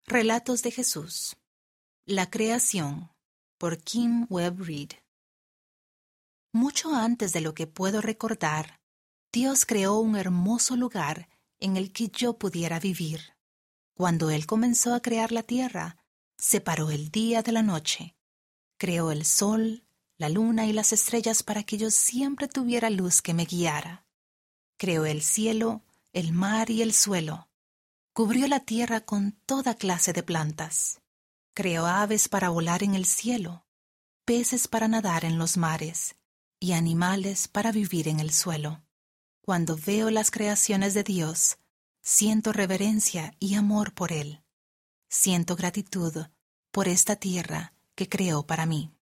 Relatos de Jesús. La creación, por Kim Webb Reed. Mucho antes de lo que puedo recordar, Dios creó un hermoso lugar en el que yo pudiera vivir. Cuando Él comenzó a crear la tierra, separó el día de la noche. Creó el sol, la luna y las estrellas para que yo siempre tuviera luz que me guiara. Creó el cielo, el mar y el suelo. Cubrió la tierra con toda clase de plantas. Creó aves para volar en el cielo, peces para nadar en los mares y animales para vivir en el suelo. Cuando veo las creaciones de Dios, siento reverencia y amor por Él. Siento gratitud por esta tierra que creó para mí.